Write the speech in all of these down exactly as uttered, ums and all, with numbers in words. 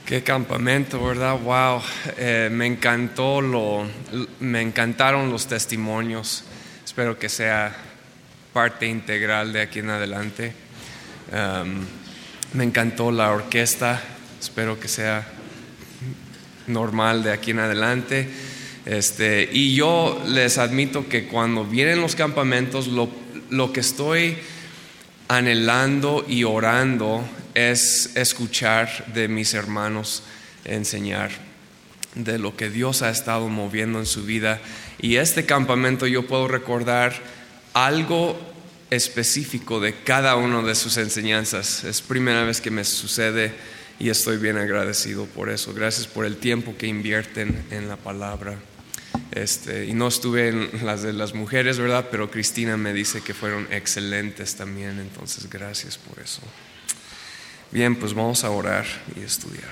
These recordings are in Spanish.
Qué campamento, ¿verdad? Wow, eh, me encantó lo, me encantaron los testimonios. Espero que sea parte integral de aquí en adelante. Um, me encantó la orquesta. Espero que sea normal de aquí en adelante. Este, y yo les admito que cuando vienen los campamentos, lo, lo que estoy anhelando y orando es escuchar de mis hermanos enseñar de lo que Dios ha estado moviendo en su vida. Y este campamento yo puedo recordar algo específico de cada una de sus enseñanzas. Es primera vez que me sucede y estoy bien agradecido por eso. Gracias por el tiempo que invierten en la palabra. Este, y no estuve en las de las mujeres, ¿verdad? Pero Cristina me dice que fueron excelentes también, entonces gracias por eso. Bien, pues vamos a orar y estudiar.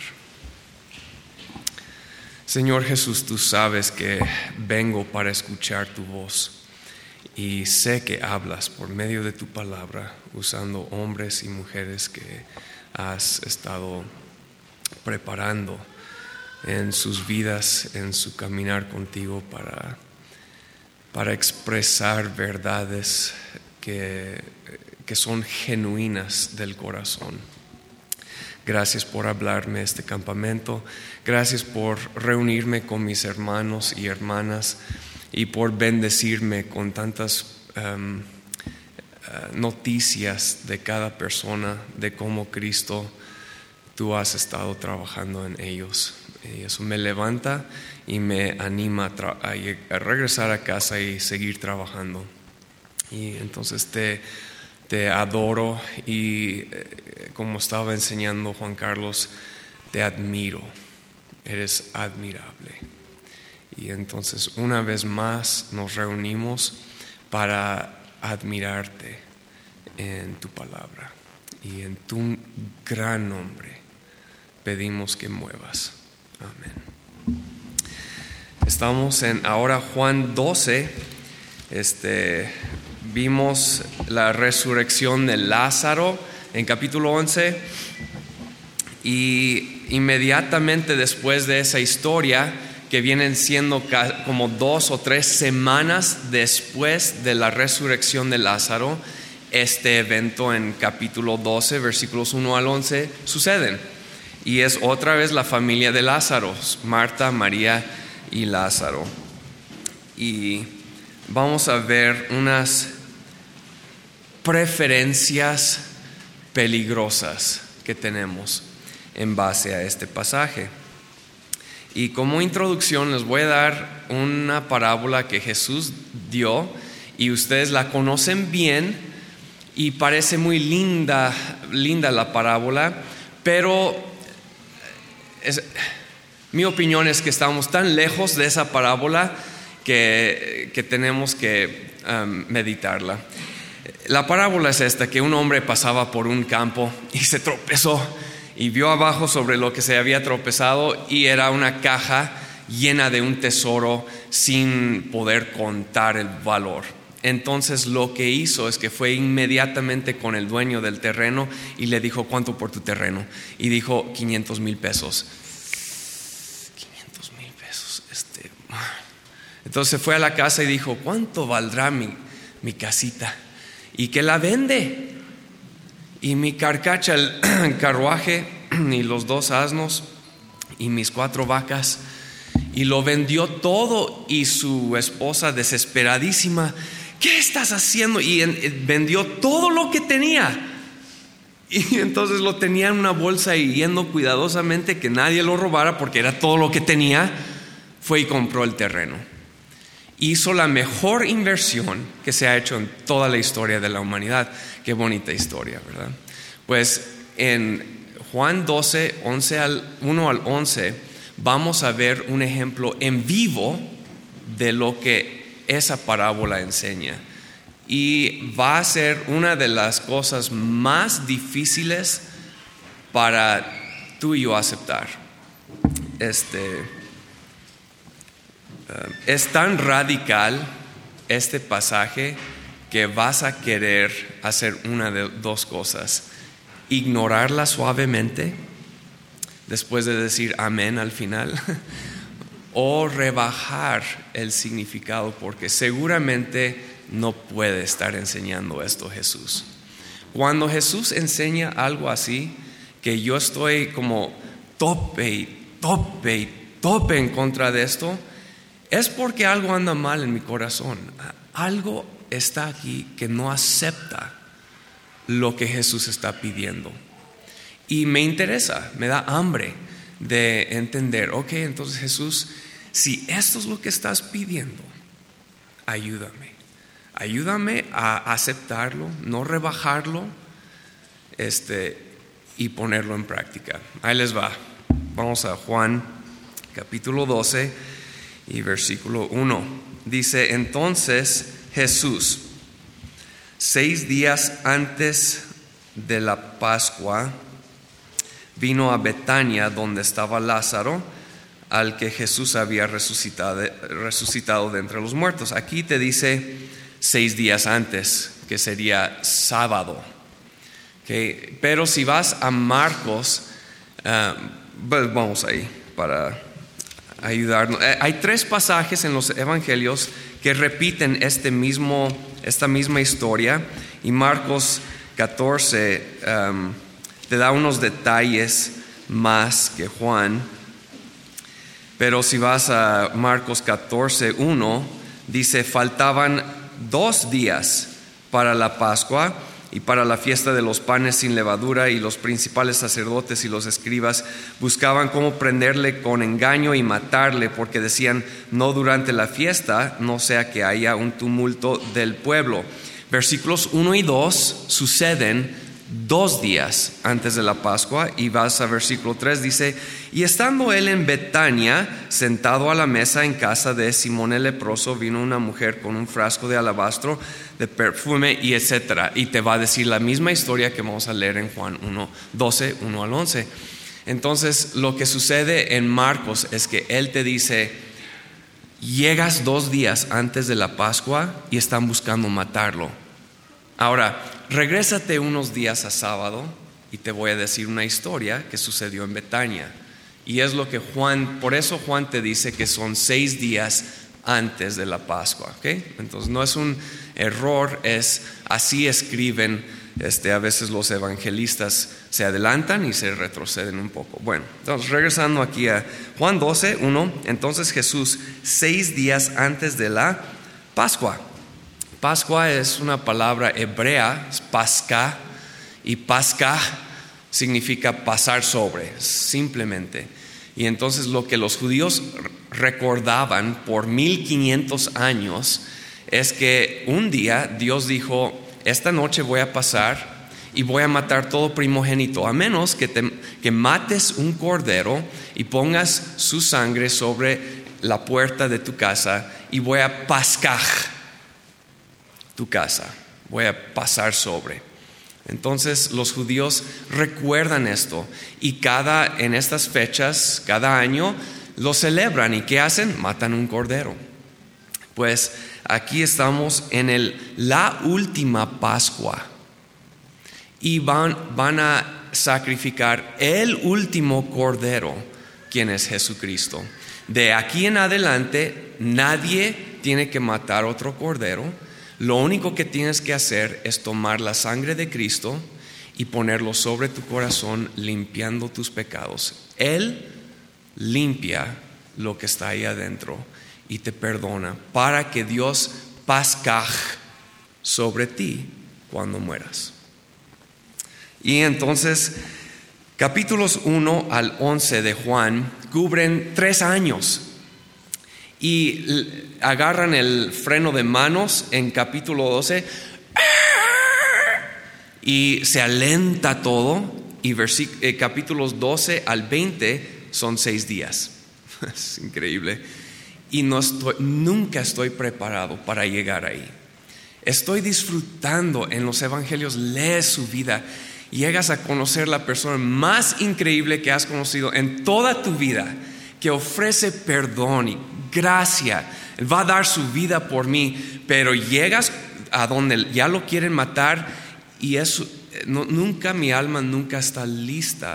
Señor Jesús, tú sabes que vengo para escuchar tu voz y sé que hablas por medio de tu palabra, usando hombres y mujeres que has estado preparando en sus vidas, en su caminar contigo para, para expresar verdades que, que son genuinas del corazón. Gracias por hablarme este campamento. Gracias por reunirme con mis hermanos y hermanas y por bendecirme con tantas um, uh, noticias de cada persona, de cómo Cristo, tú has estado trabajando en ellos. Y eso me levanta y me anima a, tra- a regresar a casa y seguir trabajando. Y entonces te, te adoro y eh, como estaba enseñando Juan Carlos, te admiro. Eres admirable. Y entonces una vez más nos reunimos para admirarte en tu palabra. Y en tu gran nombre pedimos que muevas. Amén. Estamos en ahora Juan doce. Este, vimos la resurrección de Lázaro en capítulo once. Y inmediatamente después de esa historia, que vienen siendo como dos o tres semanas después de la resurrección de Lázaro, este evento en capítulo doce, versículos uno al once, suceden. Y es otra vez la familia de Lázaro, Marta, María y Lázaro. Y vamos a ver unas preferencias peligrosas que tenemos en base a este pasaje. Y como introducción les voy a dar una parábola que Jesús dio y ustedes la conocen bien y parece muy linda, linda la parábola, pero es, mi opinión es que estamos tan lejos de esa parábola que, que tenemos que um, meditarla. La parábola es esta: que un hombre pasaba por un campo y se tropezó y vio abajo sobre lo que se había tropezado y era una caja llena de un tesoro sin poder contar el valor. Entonces lo que hizo es que fue inmediatamente con el dueño del terreno y le dijo: ¿cuánto por tu terreno? Y dijo: quinientos mil pesos. quinientos mil pesos. Este. Entonces fue a la casa y dijo: ¿cuánto valdrá mi, mi casita? Y que la vende. Y mi carcacha, el carruaje y los dos asnos y mis cuatro vacas. Y lo vendió todo. Y su esposa, desesperadísima: ¿qué estás haciendo? Y en, vendió todo lo que tenía. Y entonces lo tenía en una bolsa y, yendo cuidadosamente que nadie lo robara porque era todo lo que tenía, fue y compró el terreno. Hizo la mejor inversión que se ha hecho en toda la historia de la humanidad. Qué bonita historia, ¿verdad? Pues en Juan doce, once al, uno al once, vamos a ver un ejemplo en vivo de lo que esa parábola enseña. Y va a ser una de las cosas más difíciles para tú y yo aceptar. Este... Uh, es tan radical este pasaje que vas a querer hacer una de dos cosas: ignorarla suavemente después de decir amén al final, o rebajar el significado, porque seguramente no puede estar enseñando esto Jesús. Cuando Jesús enseña algo así, que yo estoy como tope y tope y tope en contra de esto, es porque algo anda mal en mi corazón. Algo está aquí que no acepta lo que Jesús está pidiendo. Y me interesa, me da hambre de entender, ok, entonces Jesús, si esto es lo que estás pidiendo, ayúdame. Ayúdame a aceptarlo, no rebajarlo, este, y ponerlo en práctica. Ahí les va. Vamos a Juan capítulo doce y versículo uno. Dice, entonces Jesús, seis días antes de la Pascua, vino a Betania, donde estaba Lázaro, al que Jesús había resucitado, resucitado de entre los muertos. Aquí te dice seis días antes, que sería sábado. Okay. Pero si vas a Marcos, uh, pues vamos ahí para ayudarnos. Eh, hay tres pasajes en los evangelios que repiten este mismo, esta misma historia, y Marcos catorce um, te da unos detalles más que Juan. Pero si vas a Marcos catorce uno, dice, faltaban dos días para la Pascua y para la fiesta de los panes sin levadura, y los principales sacerdotes y los escribas buscaban cómo prenderle con engaño y matarle, porque decían, no durante la fiesta, no sea que haya un tumulto del pueblo. Versículos uno y dos suceden dos días antes de la Pascua, y vas a versículo tres, dice, y estando él en Betania, sentado a la mesa en casa de Simón el leproso, vino una mujer con un frasco de alabastro de perfume, y etcétera. Y te va a decir la misma historia que vamos a leer en Juan uno, doce, uno al once. Entonces, lo que sucede en Marcos es que él te dice, llegas dos días antes de la Pascua y están buscando matarlo. Ahora, regrésate unos días a sábado y te voy a decir una historia que sucedió en Betania. Y es lo que Juan, por eso Juan te dice que son seis días antes de la Pascua, ¿ok? Entonces no es un error, es así escriben, este, a veces los evangelistas se adelantan y se retroceden un poco. Bueno, entonces regresando aquí a Juan doce, uno, entonces Jesús, seis días antes de la Pascua. Pascua es una palabra hebrea, es pasca, y pasca significa pasar sobre, simplemente. Y entonces lo que los judíos recordaban por mil quinientos años es que un día Dios dijo, esta noche voy a pasar y voy a matar todo primogénito, a menos que, te, que mates un cordero y pongas su sangre sobre la puerta de tu casa, y voy a pascar tu casa, voy a pasar sobre. Entonces los judíos recuerdan esto, y cada en estas fechas, cada año lo celebran. ¿Y qué hacen? Matan un cordero. Pues aquí estamos en el, la última Pascua, y van, van a sacrificar el último cordero, quien es Jesucristo. De aquí en adelante nadie tiene que matar otro cordero. Lo único que tienes que hacer es tomar la sangre de Cristo y ponerlo sobre tu corazón, limpiando tus pecados. Él limpia lo que está ahí adentro y te perdona, para que Dios pascaj sobre ti cuando mueras. Y entonces, capítulos uno al once de Juan cubren tres años. Y agarran el freno de manos en capítulo doce y se alenta todo. Y versículos, eh, capítulos doce al veinte son seis días. Es increíble. Y no estoy, nunca estoy preparado para llegar ahí. Estoy disfrutando en los evangelios, lees su vida, llegas a conocer la persona más increíble que has conocido en toda tu vida, que ofrece perdón y gracia, va a dar su vida por mí, pero llegas a donde ya lo quieren matar, y eso, no, nunca mi alma nunca está lista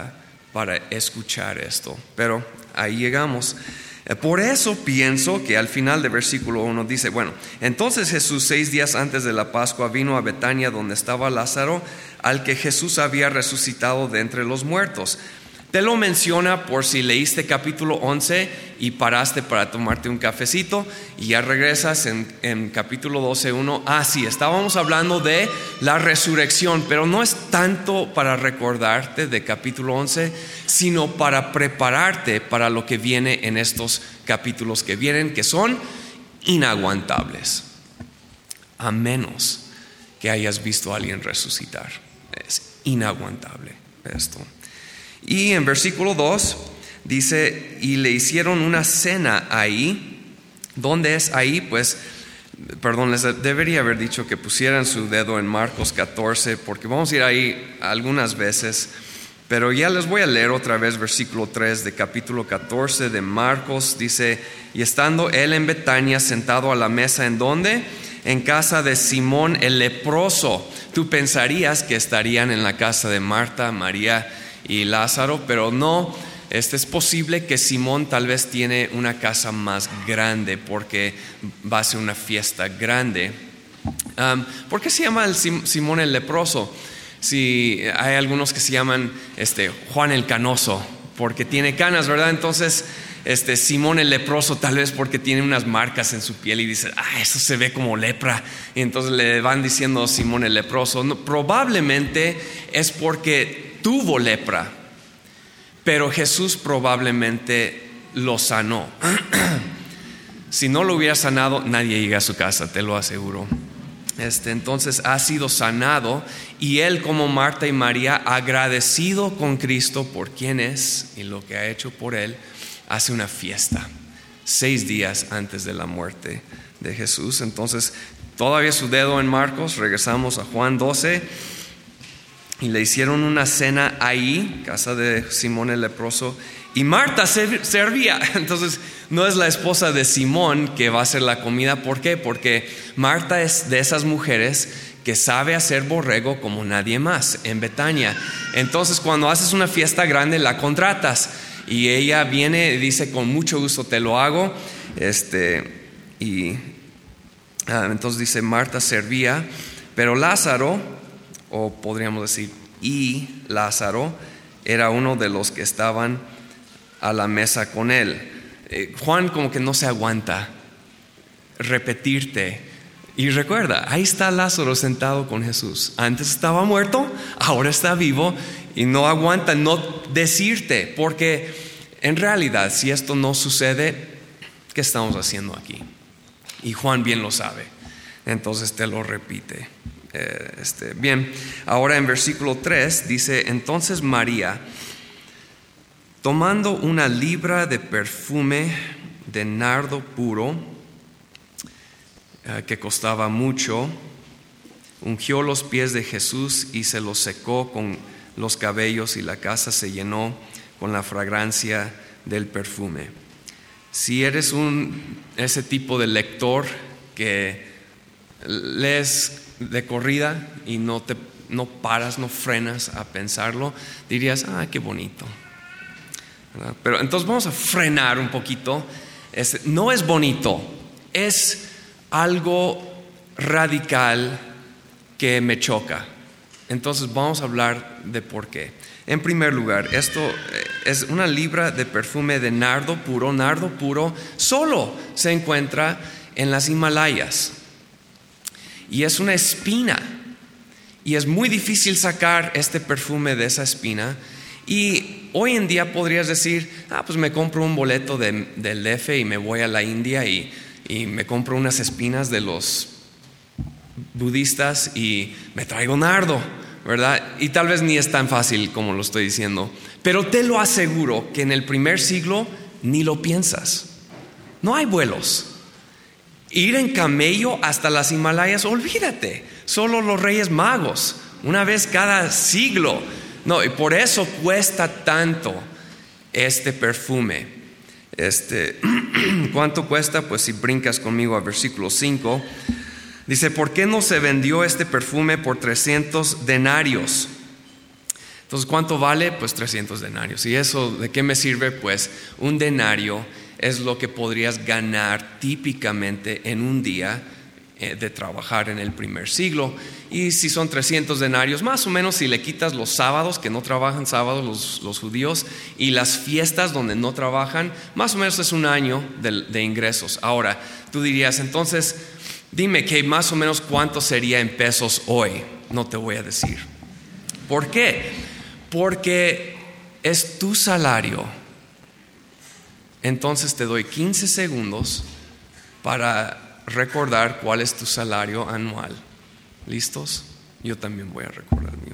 para escuchar esto. Pero ahí llegamos. Por eso pienso que al final del versículo uno dice, bueno, entonces Jesús seis días antes de la Pascua vino a Betania donde estaba Lázaro, al que Jesús había resucitado de entre los muertos. Te lo menciona por si leíste capítulo once y paraste para tomarte un cafecito y ya regresas en, en capítulo doce uno. Ah, sí, estábamos hablando de la resurrección, pero no es tanto para recordarte de capítulo once, sino para prepararte para lo que viene en estos capítulos que vienen, que son inaguantables, a menos que hayas visto a alguien resucitar. Es inaguantable esto. Y en versículo dos dice, y le hicieron una cena ahí. ¿Dónde es ahí? Pues, perdón, les debería haber dicho que pusieran su dedo en Marcos catorce, porque vamos a ir ahí algunas veces, pero ya les voy a leer otra vez versículo tres de capítulo catorce de Marcos. Dice, y estando él en Betania sentado a la mesa, ¿en dónde? En casa de Simón el leproso. Tú pensarías que estarían en la casa de Marta, María y Lázaro, pero no. Este es posible que Simón tal vez tiene una casa más grande porque va a ser una fiesta grande. Um, ¿Por qué se llama el Sim- Simón el leproso? Si hay algunos que se llaman este, Juan el canoso porque tiene canas, ¿verdad? Entonces este, Simón el leproso tal vez porque tiene unas marcas en su piel y dice, ah, eso se ve como lepra, y entonces le van diciendo Simón el leproso. No, probablemente es porque tuvo lepra, pero Jesús probablemente lo sanó. Si no lo hubiera sanado, nadie llega a su casa, te lo aseguro. Este, entonces ha sido sanado, y él, como Marta y María, agradecido con Cristo por quien es y lo que ha hecho por él, hace una fiesta seis días antes de la muerte de Jesús. Entonces todavía su dedo en Marcos. Regresamos a Juan doce. Y le hicieron una cena ahí, casa de Simón el leproso, y Marta servía. Entonces no es la esposa de Simón que va a hacer la comida. ¿Por qué? Porque Marta es de esas mujeres que sabe hacer borrego como nadie más en Betania. Entonces cuando haces una fiesta grande la contratas, y ella viene y dice, con mucho gusto te lo hago. Este, y ah, entonces dice, Marta servía, pero Lázaro, o podríamos decir, y Lázaro, era uno de los que estaban a la mesa con él. Eh, Juan como que no se aguanta repetirte. Y recuerda, ahí está Lázaro sentado con Jesús. Antes estaba muerto, ahora está vivo, y no aguanta no decirte, porque en realidad, si esto no sucede, ¿qué estamos haciendo aquí? Y Juan bien lo sabe, entonces te lo repite. Eh, este, bien, ahora en versículo tres dice, entonces María, tomando una libra de perfume de nardo puro, eh, que costaba mucho, ungió los pies de Jesús y se los secó con los cabellos, y la casa se llenó con la fragancia del perfume. Si eres un ese tipo de lector que lees de corrida y no te no paras, no frenas a pensarlo, dirías, ah, qué bonito, ¿verdad? Pero entonces vamos a frenar un poquito. Es, no es bonito, es algo radical que me choca. Entonces vamos a hablar de por qué. En primer lugar, esto es una libra de perfume de nardo puro. Nardo puro solo se encuentra en las Himalayas, y es una espina, y es muy difícil sacar este perfume de esa espina. Y hoy en día podrías decir, ah, pues me compro un boleto de, del D F y me voy a la India y, y me compro unas espinas de los budistas y me traigo nardo, ¿verdad? Y tal vez ni es tan fácil como lo estoy diciendo, pero te lo aseguro que en el primer siglo ni lo piensas. No hay vuelos. Ir en camello hasta las Himalayas, olvídate. Solo los Reyes Magos, una vez cada siglo. No, y por eso cuesta tanto este perfume. Este, ¿cuánto cuesta? Pues si brincas conmigo a versículo cinco, dice, ¿por qué no se vendió este perfume por trescientos denarios? Entonces, ¿cuánto vale? Pues trescientos denarios. ¿Y eso de qué me sirve? Pues un denario es lo que podrías ganar típicamente en un día de trabajar en el primer siglo. Y si son trescientos denarios, más o menos, si le quitas los sábados, que no trabajan sábados los, los judíos, y las fiestas donde no trabajan, más o menos es un año de, de ingresos. Ahora, tú dirías, entonces, dime que más o menos cuánto sería en pesos hoy. No te voy a decir. ¿Por qué? Porque es tu salario. Entonces te doy quince segundos para recordar cuál es tu salario anual. ¿Listos? Yo también voy a recordar el mío.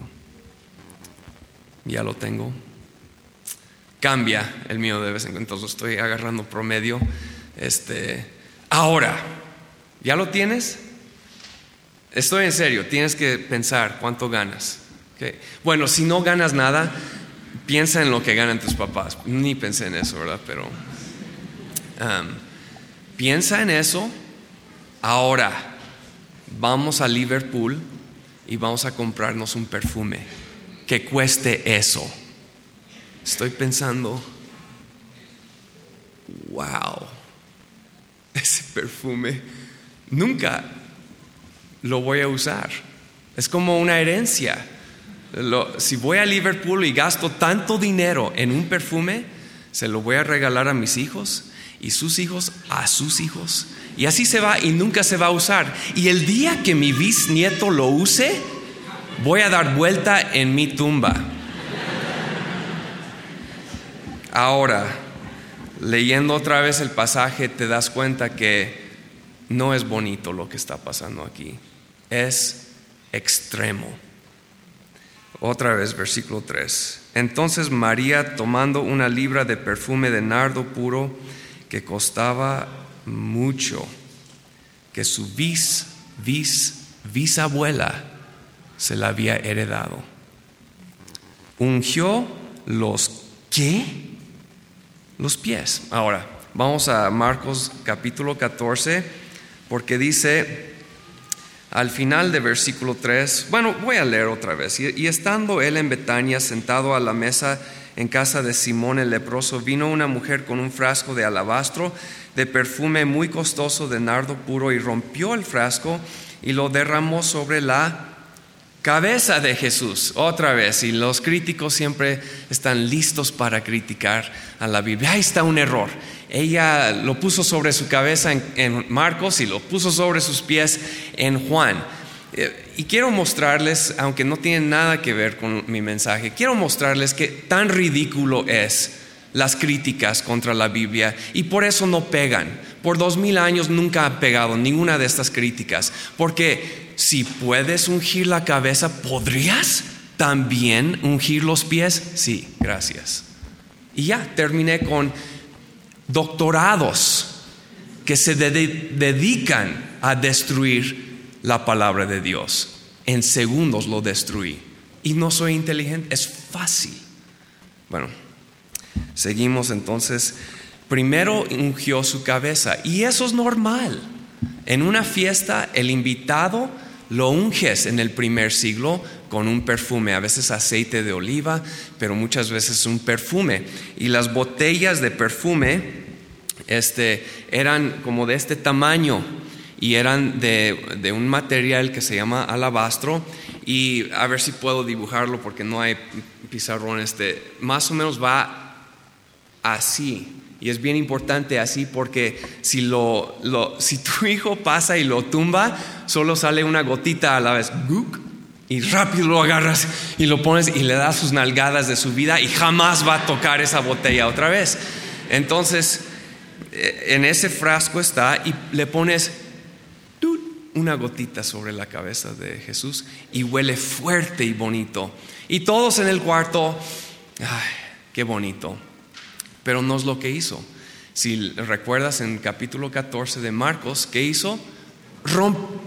Ya lo tengo. Cambia el mío de vez en cuando. Entonces estoy agarrando promedio. Este, ahora, ¿ya lo tienes? Estoy en serio. Tienes que pensar cuánto ganas. Okay. Bueno, si no ganas nada, piensa en lo que ganan tus papás. Ni pensé en eso, ¿verdad? Pero um, piensa en eso. Ahora, vamos a Liverpool y vamos a comprarnos un perfume que cueste eso. Estoy pensando, wow, ese perfume nunca lo voy a usar. Es como una herencia. Lo, si voy a Liverpool y gasto tanto dinero en un perfume, se lo voy a regalar a mis hijos y sus hijos a sus hijos. Y así se va y nunca se va a usar. Y el día que mi bisnieto lo use, voy a dar vuelta en mi tumba. Ahora, leyendo otra vez el pasaje, te das cuenta que no es bonito lo que está pasando aquí. Es extremo. Otra vez, versículo tres. Entonces María, tomando una libra de perfume de nardo puro que costaba mucho, que su bis, bis, bisabuela se la había heredado, ungió los ¿qué? Los pies. Ahora, vamos a Marcos capítulo catorce, porque dice al final de versículo tres, bueno, voy a leer otra vez. Y, y estando él en Betania, sentado a la mesa en casa de Simón el leproso, vino una mujer con un frasco de alabastro de perfume muy costoso de nardo puro, y rompió el frasco y lo derramó sobre la cabeza de Jesús. Otra vez, y los críticos siempre están listos para criticar a la Biblia. Ahí está un error. Ella lo puso sobre su cabeza en, en Marcos y lo puso sobre sus pies en Juan. Eh, y quiero mostrarles, aunque no tiene nada que ver con mi mensaje, quiero mostrarles que tan ridículo es las críticas contra la Biblia, y por eso no pegan. Por dos mil años nunca ha pegado ninguna de estas críticas, porque si puedes ungir la cabeza, ¿podrías también ungir los pies? Sí, gracias. Y ya terminé con doctorados que se de- dedican a destruir la palabra de Dios. En segundos lo destruí. Y no soy inteligente, es fácil. Bueno, seguimos entonces. Primero ungió su cabeza, y eso es normal. En una fiesta, el invitado lo unges en el primer siglo con un perfume, a veces aceite de oliva, pero muchas veces un perfume. Y las botellas de perfume este, eran como de este tamaño, y eran de, de un material que se llama alabastro. Y a ver si puedo dibujarlo porque no hay pizarrón. Este, más o menos va así. Y es bien importante así, porque si, lo, lo, si tu hijo pasa y lo tumba, solo sale una gotita a la vez. Y rápido lo agarras y lo pones y le das sus nalgadas de su vida, y jamás va a tocar esa botella otra vez. Entonces, en ese frasco está, y le pones una gotita sobre la cabeza de Jesús, y huele fuerte y bonito. Y todos en el cuarto, ay, qué bonito. Pero no es lo que hizo. Si recuerdas en capítulo catorce de Marcos, ¿qué hizo? Rompió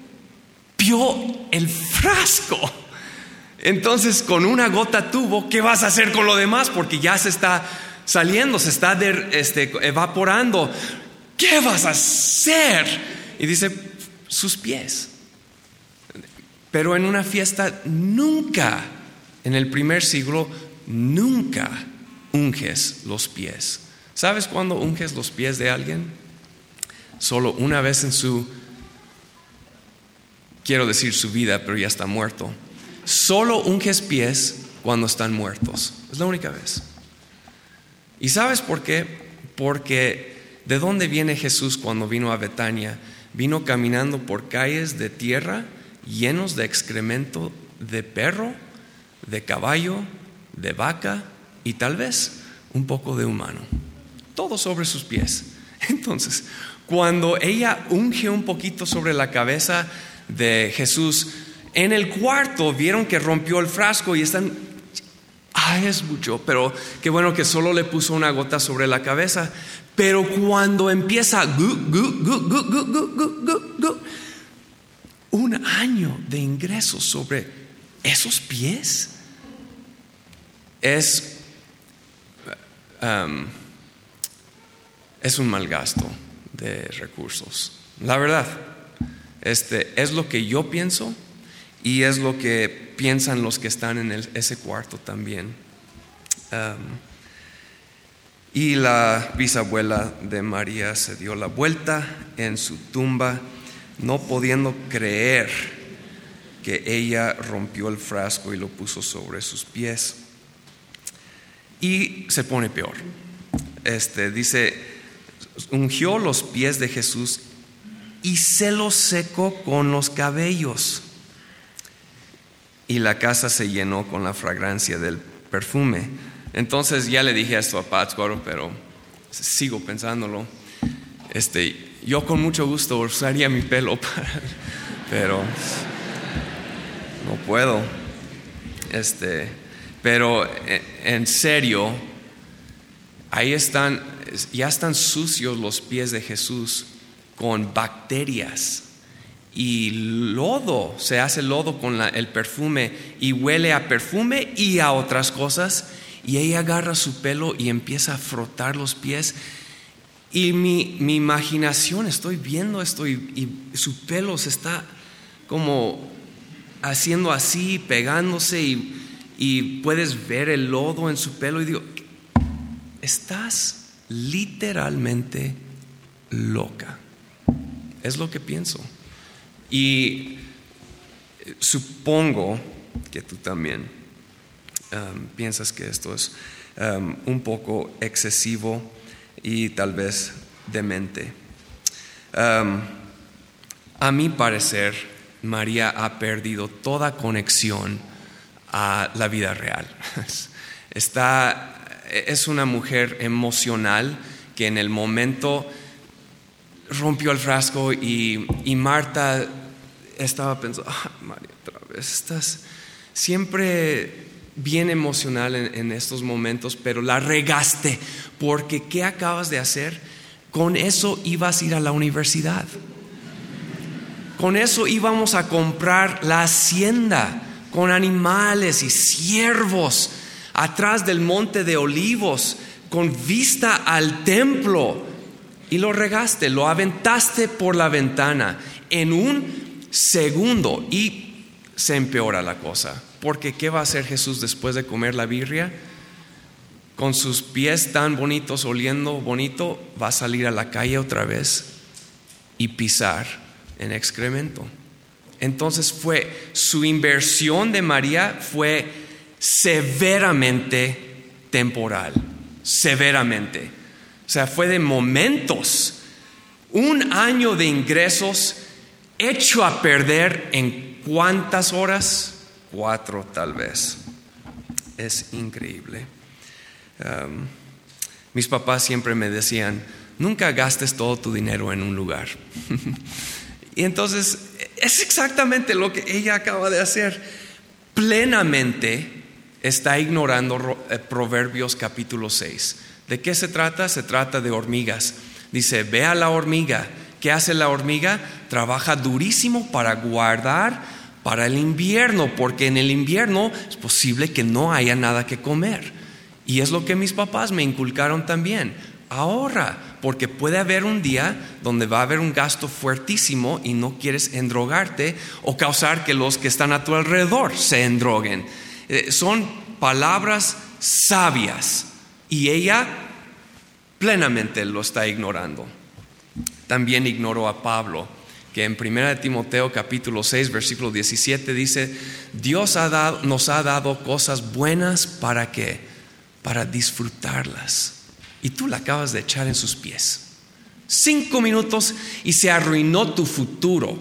el frasco. Entonces, con una gota tuvo, ¿qué vas a hacer con lo demás? Porque ya se está saliendo, se está de, este, evaporando. ¿Qué vas a hacer? Y dice, sus pies. Pero en una fiesta nunca en el primer siglo nunca unges los pies. ¿Sabes cuándo unges los pies de alguien? Solo una vez en su, quiero decir su vida, pero ya está muerto. Solo unges pies cuando están muertos. Es la única vez. ¿Y sabes por qué? Porque ¿de dónde viene Jesús cuando vino a Betania? Vino caminando por calles de tierra llenos de excremento de perro, de caballo, de vaca y tal vez un poco de humano. Todo sobre sus pies. Entonces, cuando ella unge un poquito sobre la cabeza de Jesús, en el cuarto vieron que rompió el frasco y están, ay, es mucho, pero qué bueno que solo le puso una gota sobre la cabeza. Pero cuando empieza gu, gu, gu, gu, gu, gu, gu, gu, gu, un año de ingresos sobre esos pies es um, es un mal gasto de recursos. La verdad, este es lo que yo pienso y es lo que piensan los que están en el, ese cuarto también. Um, y la bisabuela de María se dio la vuelta en su tumba, no pudiendo creer que ella rompió el frasco y lo puso sobre sus pies. Y se pone peor. Este dice, ungió los pies de Jesús y se los secó con los cabellos. Y la casa se llenó con la fragancia del perfume. Entonces ya le dije esto a Pátzcuaro, pero sigo pensándolo. Este, yo con mucho gusto usaría mi pelo para, pero no puedo. Este, pero en serio, ahí están, ya están sucios los pies de Jesús con bacterias y lodo. Se hace lodo con la, el perfume y huele a perfume y a otras cosas. Y ella agarra su pelo y empieza a frotar los pies. Y mi, mi imaginación, estoy viendo esto y, y su pelo se está como haciendo así, pegándose y, y puedes ver el lodo en su pelo. Y digo, estás literalmente loca. Es lo que pienso. Y supongo que tú también Um, piensas que esto es um, un poco excesivo y tal vez demente. Um, a mi parecer, María ha perdido toda conexión a la vida real. Está, es una mujer emocional que en el momento rompió el frasco y, y Marta estaba pensando, ah, María, otra vez estás siempre bien emocional en, en estos momentos, pero la regaste, porque ¿qué acabas de hacer? Con eso ibas a ir a la universidad, con eso íbamos a comprar la hacienda con animales y ciervos atrás del monte de Olivos con vista al templo, y lo regaste, lo aventaste por la ventana en un segundo y se empeora la cosa. Porque ¿qué va a hacer Jesús después de comer la birria? Con sus pies tan bonitos, oliendo bonito, va a salir a la calle otra vez y pisar en excremento. Entonces fue, su inversión de María fue severamente temporal, severamente. O sea, fue de momentos. Un año de ingresos hecho a perder en ¿cuántas horas? Cuatro tal vez. Es increíble. Um, mis papás siempre me decían, nunca gastes todo tu dinero en un lugar. Y entonces es exactamente lo que ella acaba de hacer. Plenamente está ignorando Proverbios capítulo seis. ¿De qué se trata? Se trata de hormigas. Dice, ve a la hormiga. ¿Qué hace la hormiga? Trabaja durísimo para guardar para el invierno, porque en el invierno es posible que no haya nada que comer. Y es lo que mis papás me inculcaron también. Ahorra, porque puede haber un día donde va a haber un gasto fuertísimo y no quieres endrogarte o causar que los que están a tu alrededor se endroguen. Eh, son palabras sabias y ella plenamente lo está ignorando. También ignoró a Pablo, que en primera de Timoteo capítulo seis versículo diecisiete dice: Dios ha dado, nos ha dado cosas buenas. ¿Para qué? Para disfrutarlas. Y tú la acabas de echar en sus pies. Cinco minutos y se arruinó tu futuro.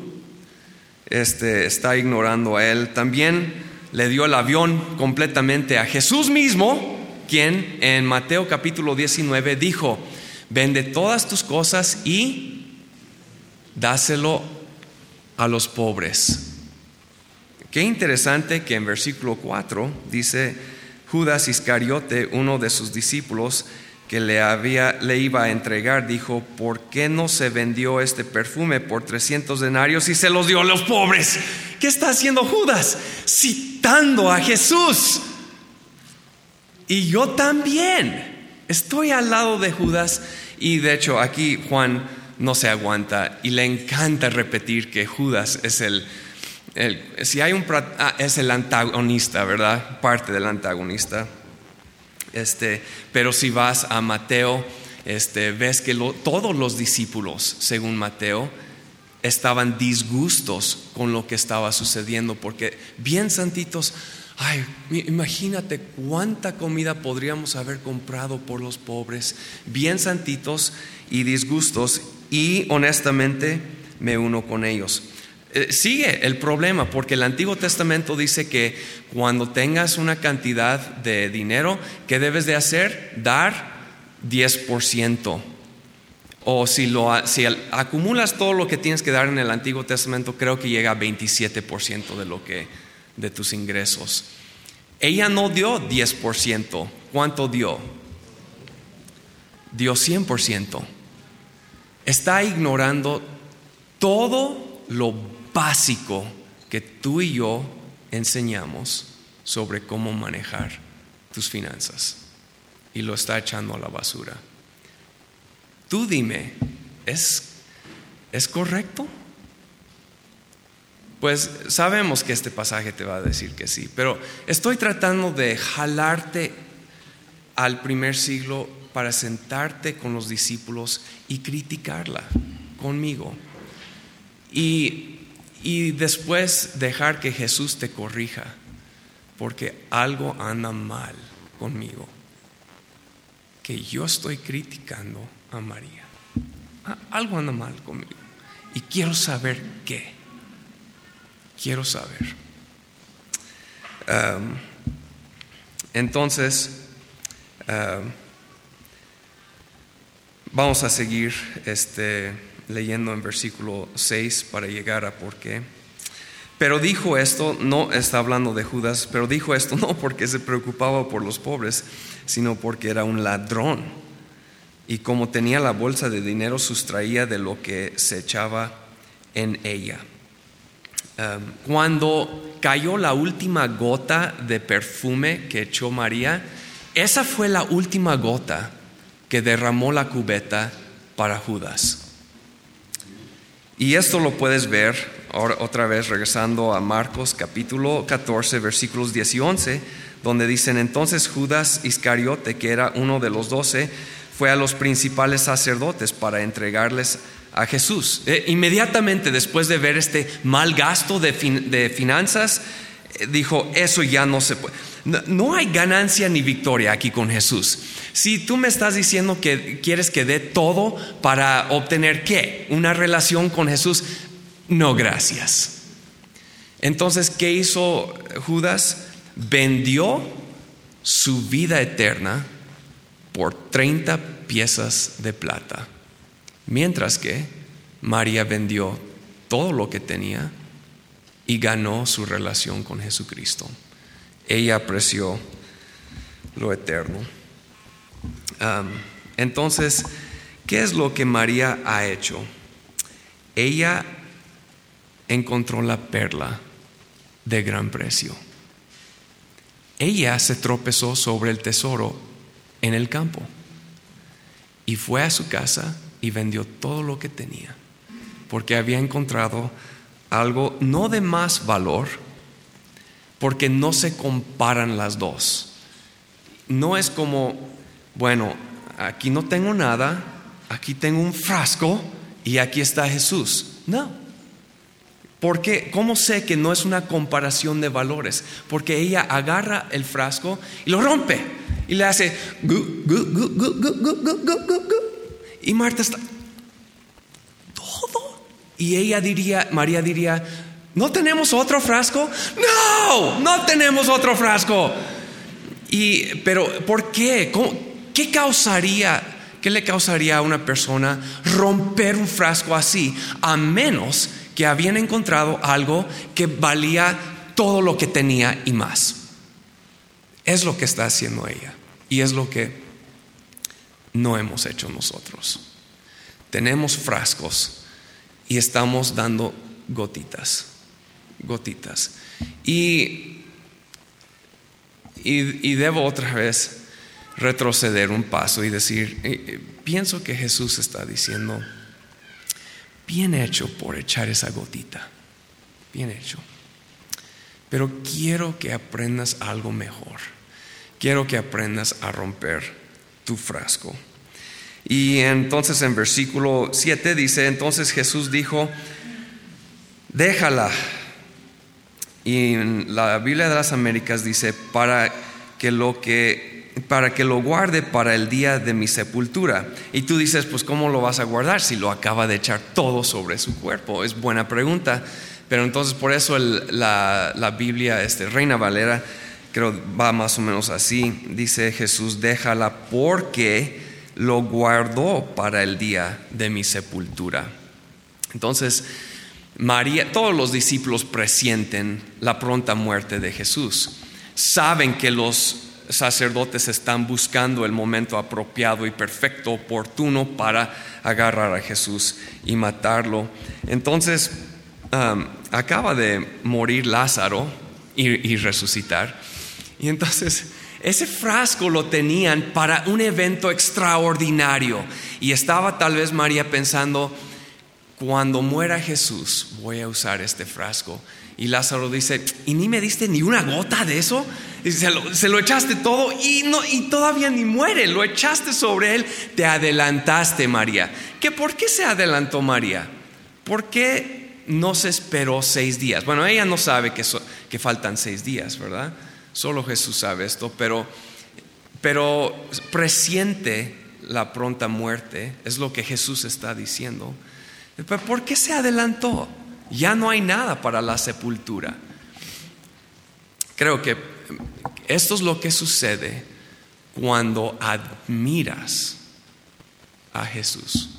Este está ignorando a él. También le dio el avión completamente a Jesús mismo, quien en Mateo capítulo diecinueve dijo: vende todas tus cosas y dáselo a los pobres. Qué interesante que en versículo cuatro dice: Judas Iscariote, uno de sus discípulos que le, había, le iba a entregar, dijo: ¿por qué no se vendió este perfume por trescientos denarios y se los dio a los pobres? ¿Qué está haciendo Judas? Citando a Jesús. Y yo también estoy al lado de Judas. Y de hecho aquí Juan no se aguanta y le encanta repetir que Judas es el, el si hay un ah, es el antagonista, ¿verdad? Parte del antagonista. Este, pero si vas a Mateo, este, ves que lo, todos los discípulos, según Mateo, estaban disgustos con lo que estaba sucediendo, porque bien santitos, ay, imagínate cuánta comida podríamos haber comprado por los pobres. Bien santitos y disgustos, y honestamente me uno con ellos. Eh, sigue el problema, porque el Antiguo Testamento dice que cuando tengas una cantidad de dinero, ¿qué debes de hacer? Dar diez por ciento. O si, lo, si acumulas todo lo que tienes que dar en el Antiguo Testamento, creo que llega a veintisiete por ciento de, lo que, de tus ingresos. Ella no dio diez por ciento. ¿Cuánto dio? Dio cien por ciento. Está ignorando todo lo básico que tú y yo enseñamos sobre cómo manejar tus finanzas, y lo está echando a la basura. Tú dime, ¿es, ¿es correcto? Pues sabemos que este pasaje te va a decir que sí, pero estoy tratando de jalarte al primer siglo para sentarte con los discípulos y criticarla conmigo. Y Y después dejar que Jesús te corrija, porque algo anda mal conmigo, que yo estoy criticando a María. Algo anda mal conmigo y quiero saber qué. Quiero saber. Um, entonces, um, vamos a seguir este leyendo en versículo seis para llegar a por qué. Pero dijo esto, no está hablando de Judas, pero dijo esto no porque se preocupaba por los pobres, sino porque era un ladrón. Y como tenía la bolsa de dinero, sustraía de lo que se echaba en ella. Um, cuando cayó la última gota de perfume que echó María, esa fue la última gota que derramó la cubeta para Judas. Y esto lo puedes ver ahora, otra vez regresando a Marcos capítulo catorce versículos diez y once, donde dicen: entonces Judas Iscariote, que era uno de los doce, fue a los principales sacerdotes para entregarles a Jesús. Eh, inmediatamente después de ver este mal gasto de, fin, de finanzas, eh, dijo: eso ya no se puede. No, no hay ganancia ni victoria aquí con Jesús. Si tú me estás diciendo que quieres que dé todo para obtener ¿qué? Una relación con Jesús, no, gracias. Entonces, ¿qué hizo Judas? Vendió su vida eterna por treinta piezas de plata, mientras que María vendió todo lo que tenía y ganó su relación con Jesucristo. Ella apreció lo eterno. Um, entonces, ¿qué es lo que María ha hecho? Ella encontró la perla de gran precio. Ella se tropezó sobre el tesoro en el campo y fue a su casa y vendió todo lo que tenía, porque había encontrado algo no de más valor, porque no se comparan las dos. No es como, bueno, aquí no tengo nada, aquí tengo un frasco y aquí está Jesús. No. ¿Por qué? ¿Cómo sé que no es una comparación de valores? Porque ella agarra el frasco y lo rompe y le hace gu, gu, gu, gu, gu, gu, gu, gu, gu, gu. Y Marta está todo. Y ella diría, María diría, ¿no tenemos otro frasco? No, no tenemos otro frasco. Y, pero ¿por qué? ¿Cómo? ¿Qué causaría, qué le causaría a una persona romper un frasco así? A menos que habían encontrado algo que valía todo lo que tenía y más. Es lo que está haciendo ella y es lo que no hemos hecho nosotros. Tenemos frascos y estamos dando gotitas, gotitas. Y, y, y debo otra vez retroceder un paso y decir, eh, pienso que Jesús está diciendo, bien hecho por echar esa gotita, bien hecho. Pero quiero que aprendas algo mejor. Quiero que aprendas a romper tu frasco. Y entonces en versículo siete dice, entonces Jesús dijo, déjala. Y en la Biblia de las Américas dice, para que lo que para que lo guarde para el día de mi sepultura. Y tú dices, pues ¿cómo lo vas a guardar si lo acaba de echar todo sobre su cuerpo? Es buena pregunta, pero entonces por eso el, la, la Biblia, este, Reina Valera, creo va más o menos así. Dice Jesús, déjala porque lo guardó para el día de mi sepultura. Entonces María, todos los discípulos presienten la pronta muerte de Jesús. Saben que los sacerdotes están buscando el momento apropiado y perfecto, oportuno para agarrar a Jesús y matarlo. Entonces um, acaba de morir Lázaro y, y resucitar. Y entonces ese frasco lo tenían para un evento extraordinario. Y estaba tal vez María pensando, cuando muera Jesús voy a usar este frasco. Y Lázaro dice, ¿y ni me diste ni una gota de eso? Y se, lo, se lo echaste todo y, no, y todavía ni muere, lo echaste sobre él. Te adelantaste, María. ¿Qué, ¿Por qué se adelantó María? ¿Por qué no se esperó seis días? Bueno, ella no sabe que, so, que faltan seis días, ¿verdad? Solo Jesús sabe esto, pero, pero presiente la pronta muerte, es lo que Jesús está diciendo. ¿Pero por qué se adelantó? Ya no hay nada para la sepultura. Creo que esto es lo que sucede cuando admiras a Jesús.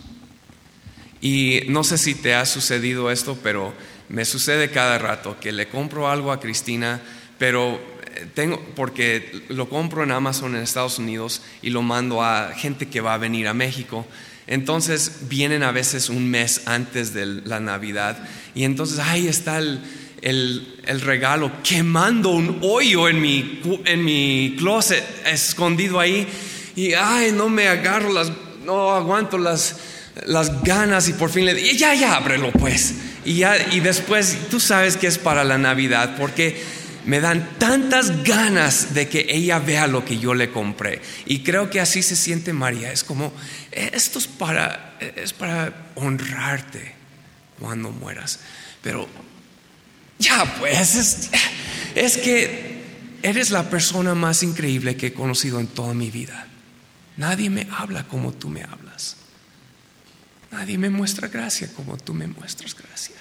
Y no sé si te ha sucedido esto, pero me sucede cada rato que le compro algo a Cristina, pero tengo, porque lo compro en Amazon en Estados Unidos y lo mando a gente que va a venir a México. Entonces vienen a veces un mes antes de la Navidad y entonces ahí está el, el, el regalo quemando un hoyo en mi, en mi closet, escondido ahí, y ay, no me agarro las, no aguanto las, las ganas y por fin le digo, ya, ya, ábrelo pues. Y, ya, y después tú sabes que es para la Navidad porque me dan tantas ganas de que ella vea lo que yo le compré. Y creo que así se siente María. Es como, esto es para, es para honrarte cuando mueras. Pero ya pues, es, es que eres la persona más increíble que he conocido en toda mi vida. Nadie me habla como tú me hablas. Nadie me muestra gracia como tú me muestras gracia.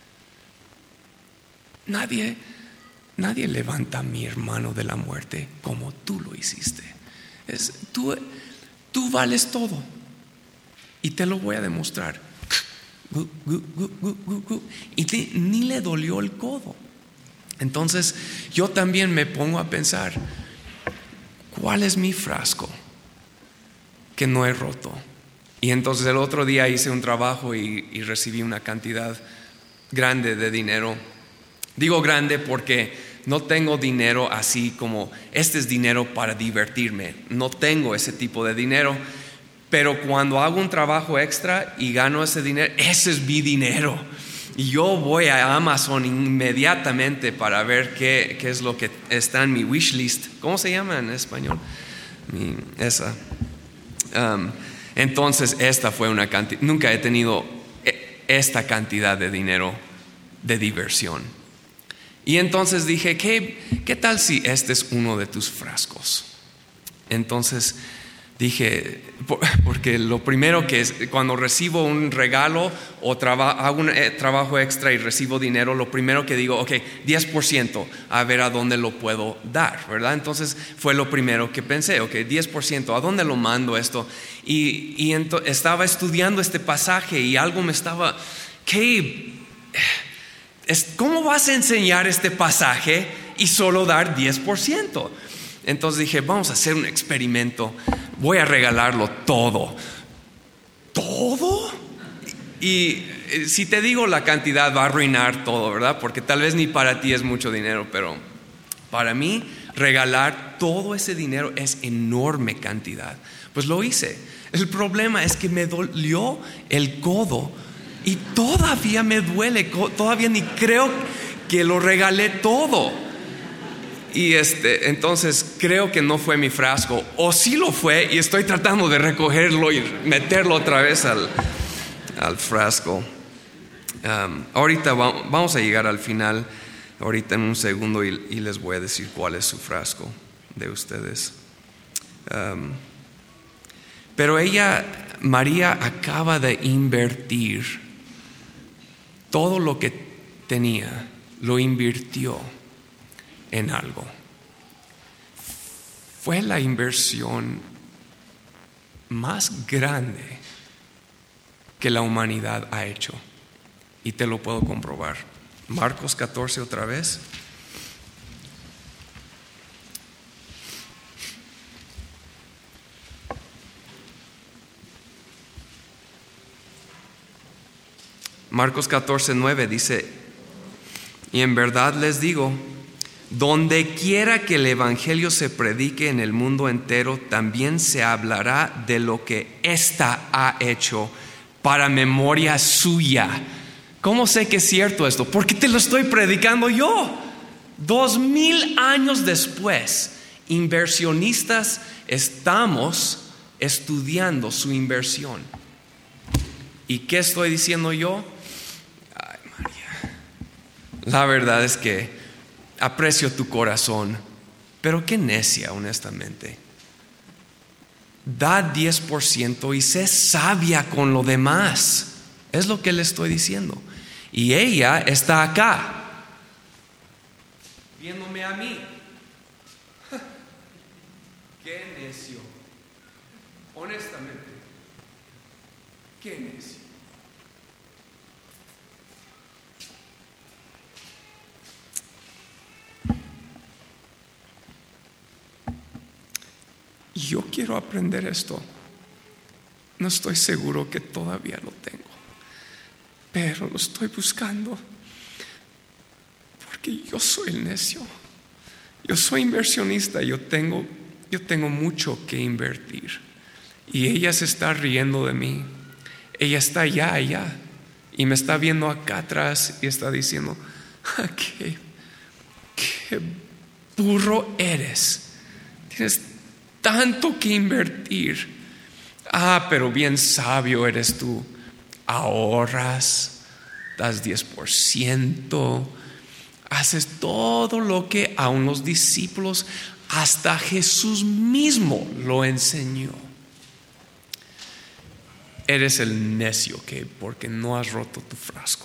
Nadie... Nadie levanta a mi hermano de la muerte como tú lo hiciste. Es, tú, tú vales todo y te lo voy a demostrar. Y te, ni le dolió el codo. Entonces yo también me pongo a pensar, ¿cuál es mi frasco que no he roto? Y entonces el otro día hice un trabajo y, y recibí una cantidad grande de dinero. Digo grande porque no tengo dinero así como, este es dinero para divertirme. No tengo ese tipo de dinero. Pero cuando hago un trabajo extra y gano ese dinero, ese es mi dinero. y yo voy a Amazon inmediatamente para ver qué, qué es lo que está en mi wish list. ¿Cómo se llama en español? Mi, esa. Um, entonces esta fue una cantidad, nunca he tenido esta cantidad de dinero de diversión. Y entonces dije, ¿qué, qué tal si este es uno de tus frascos? Entonces dije, porque lo primero que es, cuando recibo un regalo o traba, hago un eh, trabajo extra y recibo dinero, lo primero que digo, ok, diez por ciento, a ver a dónde lo puedo dar, ¿verdad? Entonces fue lo primero que pensé, ok, diez por ciento, ¿a dónde lo mando esto? Y, y ento, estaba estudiando este pasaje y algo me estaba, ¿qué? ¿Cómo vas a enseñar este pasaje y solo dar diez por ciento? Entonces dije, vamos a hacer un experimento. Voy a regalarlo todo. ¿Todo? Y si te digo la cantidad va a arruinar todo, ¿verdad? Porque tal vez ni para ti es mucho dinero, pero para mí regalar todo ese dinero es enorme cantidad. Pues lo hice. El problema es que me dolió el codo y todavía me duele, todavía ni creo que lo regalé todo. Y este, entonces creo que no fue mi frasco, o sí lo fue y estoy tratando de recogerlo y meterlo otra vez al, al frasco. Um, ahorita va, vamos a llegar al final, ahorita en un segundo, y, y les voy a decir cuál es su frasco de ustedes. Um, pero ella, María, acaba de invertir todo lo que tenía, lo invirtió en algo. Fue la inversión más grande que la humanidad ha hecho, y te lo puedo comprobar. Marcos catorce otra vez. Marcos catorce nueve dice: y en verdad les digo, donde quiera que el evangelio se predique en el mundo entero, también se hablará de lo que ésta ha hecho para memoria suya. ¿Cómo sé que es cierto esto? Porque te lo estoy predicando yo. Dos mil años después, inversionistas estamos estudiando su inversión. ¿Y qué estoy diciendo yo? Ay, María, la verdad es que aprecio tu corazón, pero qué necia, honestamente. Da diez por ciento y sé sabia con lo demás. Es lo que le estoy diciendo. Y ella está acá, viéndome a mí. Qué necio. Honestamente, qué necio. Yo quiero aprender esto. No estoy seguro que todavía lo tengo, pero lo estoy buscando, porque yo soy el necio. Yo soy inversionista. Yo tengo, yo tengo mucho que invertir. Y ella se está riendo de mí. Ella está allá, allá, y me está viendo acá atrás y está diciendo: ah, qué, qué burro eres. Tienes tanto que invertir. Ah, pero bien sabio eres tú. Ahorras, das diez por ciento, haces todo lo que aún los discípulos, hasta Jesús mismo lo enseñó. Eres el necio que porque no has roto tu frasco.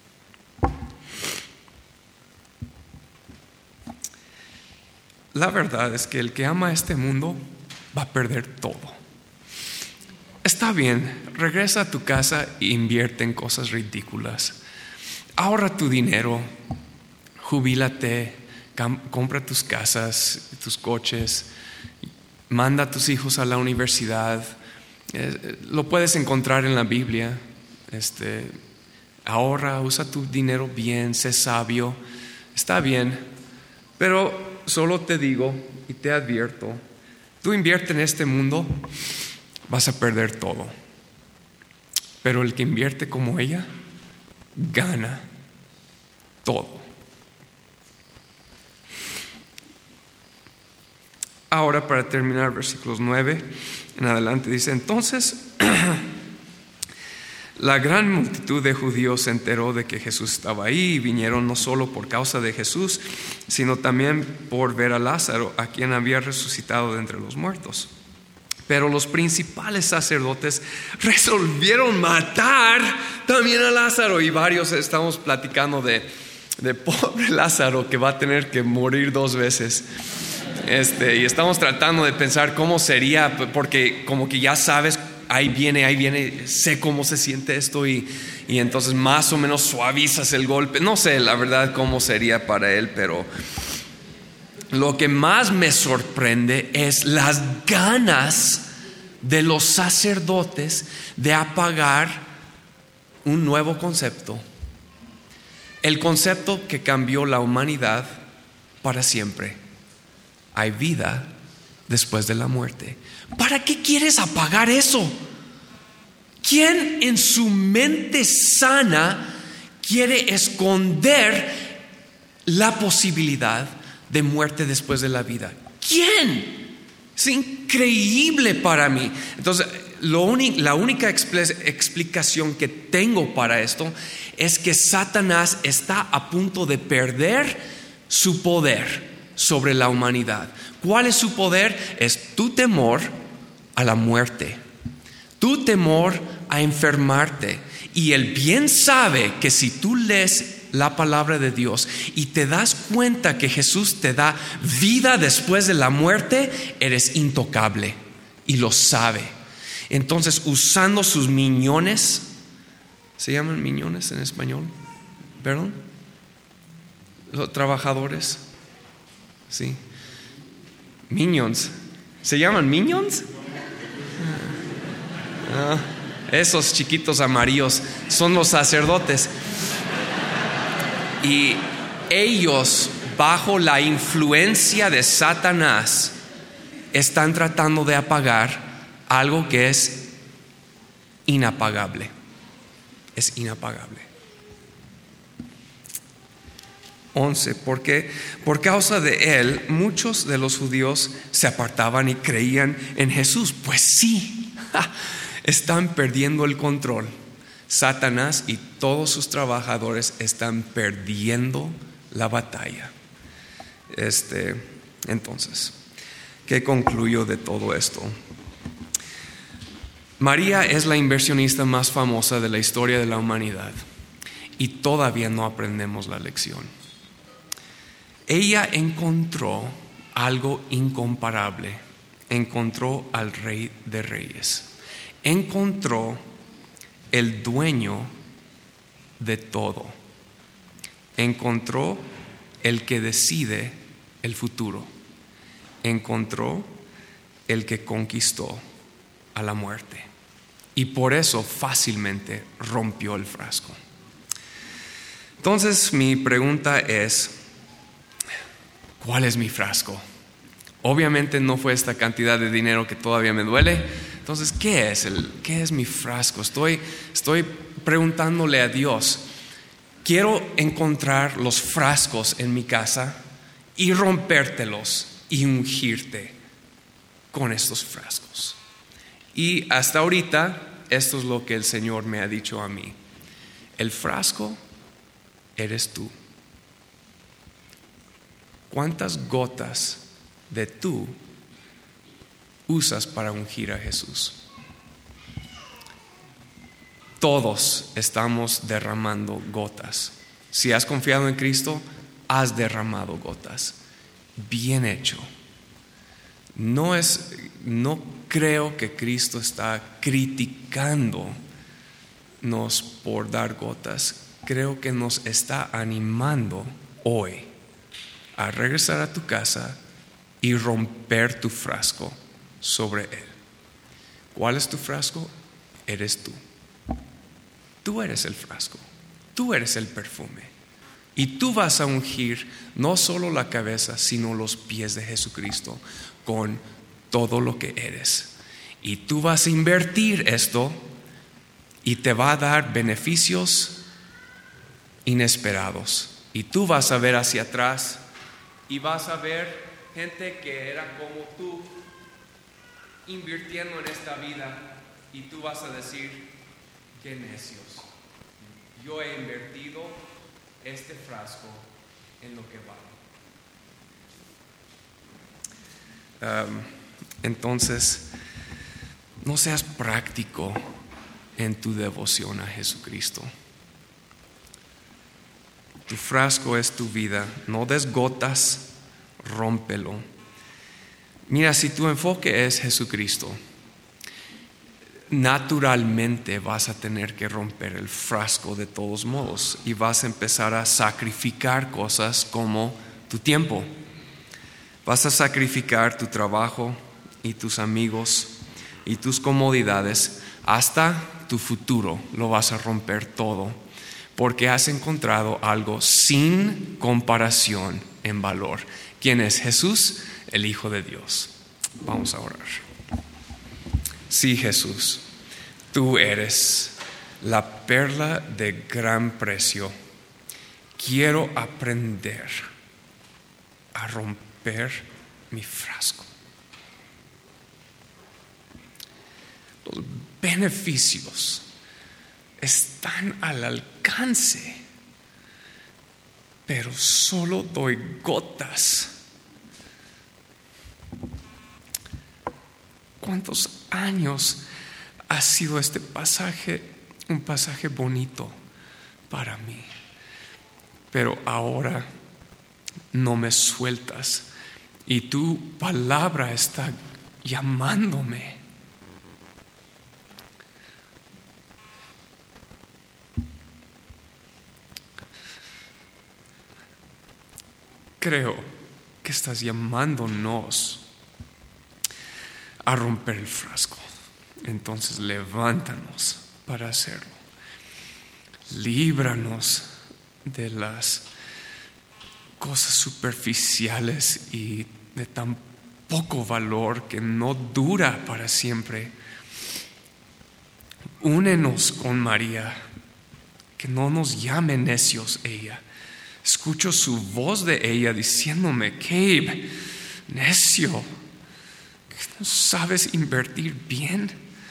La verdad es que el que ama este mundo va a perder todo. Está bien, regresa a tu casa e invierte en cosas ridículas. Ahorra tu dinero, jubílate, compra tus casas, tus coches, manda a tus hijos a la universidad. Eh, lo puedes encontrar en la Biblia. Este, ahorra, usa tu dinero bien, sé sabio. Está bien, pero solo te digo y te advierto, tú invierte en este mundo, vas a perder todo. Pero el que invierte como ella gana todo. Ahora, para terminar, versículos nueve en adelante dice: entonces la gran multitud de judíos se enteró de que Jesús estaba ahí y vinieron no solo por causa de Jesús, sino también por ver a Lázaro, a quien había resucitado de entre los muertos. Pero los principales sacerdotes resolvieron matar también a Lázaro, y varios estamos platicando de, de pobre Lázaro que va a tener que morir dos veces. Este, y estamos tratando de pensar cómo sería, porque como que ya sabes, ahí viene, ahí viene, sé cómo se siente esto, y, y entonces más o menos suavizas el golpe. No sé la verdad cómo sería para él, pero lo que más me sorprende es las ganas de los sacerdotes de apagar un nuevo concepto, el concepto que cambió la humanidad para siempre. Hay vida después de la muerte. ¿Para qué quieres apagar eso? ¿Quién en su mente sana quiere esconder la posibilidad de muerte después de la vida? ¿Quién? Es increíble para mí. Entonces, lo uni- la única expl- explicación que tengo para esto es que Satanás está a punto de perder su poder sobre la humanidad. ¿Cuál es su poder? Es tu temor a la muerte, tu temor a enfermarte. Y él bien sabe que si tú lees la palabra de Dios y te das cuenta que Jesús te da vida después de la muerte, eres intocable, y lo sabe. Entonces, usando sus miñones, ¿se llaman miñones en español? ¿Perdón? Los trabajadores. Sí. Minions. ¿Se llaman minions? Ah, esos chiquitos amarillos son los sacerdotes. Y ellos, bajo la influencia de Satanás, están tratando de apagar algo que es inapagable. Es inapagable. once. Porque por causa de él muchos de los judíos se apartaban y creían en Jesús. Pues sí, están perdiendo el control. Satanás y todos sus trabajadores están perdiendo la batalla. Este, entonces, ¿qué concluyo de todo esto? María es la inversionista más famosa de la historia de la humanidad, y todavía no aprendemos la lección. Ella encontró algo incomparable. Encontró al Rey de Reyes. Encontró el dueño de todo. Encontró el que decide el futuro. Encontró el que conquistó a la muerte. Y por eso fácilmente rompió el frasco. Entonces, mi pregunta es: ¿cuál es mi frasco? Obviamente no fue esta cantidad de dinero que todavía me duele. Entonces, ¿qué es el, qué es mi frasco? Estoy, estoy preguntándole a Dios. Quiero encontrar los frascos en mi casa y rompértelos y ungirte con estos frascos. Y hasta ahorita, esto es lo que el Señor me ha dicho a mí: el frasco eres tú. ¿Cuántas gotas de tú usas para ungir a Jesús? Todos estamos derramando gotas. Si has confiado en Cristo, has derramado gotas. Bien hecho. No es, no creo que Cristo está criticándonos por dar gotas. Creo que nos está animando hoy a regresar a tu casa y romper tu frasco sobre él. ¿Cuál es tu frasco? Eres tú. Tú eres el frasco. Tú eres el perfume. Y tú vas a ungir no solo la cabeza, sino los pies de Jesucristo con todo lo que eres. Y tú vas a invertir esto y te va a dar beneficios inesperados. Y tú vas a ver hacia atrás y vas a ver gente que era como tú invirtiendo en esta vida, y tú vas a decir: qué necios, yo he invertido este frasco en lo que vale. Um, entonces, no seas práctico en tu devoción a Jesucristo. Tu frasco es tu vida, no des gotas, rómpelo. Mira, si tu enfoque es Jesucristo, naturalmente vas a tener que romper el frasco de todos modos, y vas a empezar a sacrificar cosas como tu tiempo. Vas a sacrificar tu trabajo y tus amigos y tus comodidades, hasta tu futuro lo vas a romper todo, porque has encontrado algo sin comparación en valor. ¿Quién es Jesús? El Hijo de Dios. Vamos a orar. Sí, Jesús, tú eres la perla de gran precio. Quiero aprender a romper mi frasco. Los beneficios están al alcance, pero solo doy gotas. ¿Cuántos años ha sido este pasaje un pasaje bonito para mí? Pero ahora no me sueltas, y tu palabra está llamándome. Creo que estás llamándonos a romper el frasco. Entonces levántanos para hacerlo. Líbranos de las cosas superficiales y de tan poco valor que no dura para siempre. Únenos con María, que no nos llame necios ella. Escucho su voz de ella diciéndome: Gabe, necio, ¿que no sabes invertir bien?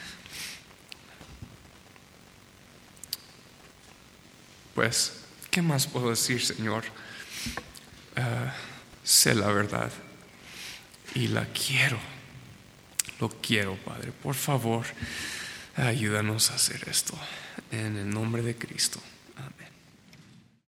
Pues, ¿qué más puedo decir, Señor? Uh, sé la verdad y la quiero. Lo quiero, Padre. Por favor, ayúdanos a hacer esto en el nombre de Cristo.